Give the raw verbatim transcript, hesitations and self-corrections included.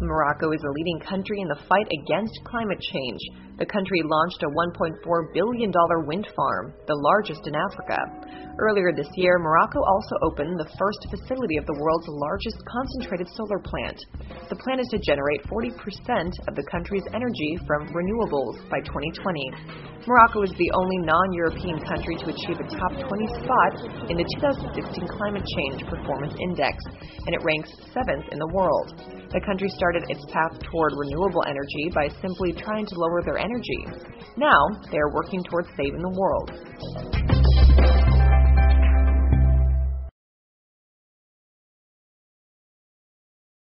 Morocco is a leading country in the fight against climate change. The country launched a one point four billion dollars wind farm, the largest in Africa. Earlier this year, Morocco also opened the first facility of the world's largest concentrated solar plant. The plan is to generate forty percent of the country's energy from renewables by twenty twenty. Morocco is the only non-European country to achieve a top twenty spot in the two thousand sixteen Climate Change Performance Index, and it ranks seventh in the world. The country started its path toward renewable energy by simply trying to lower their energy. Now, they are working towards saving the world.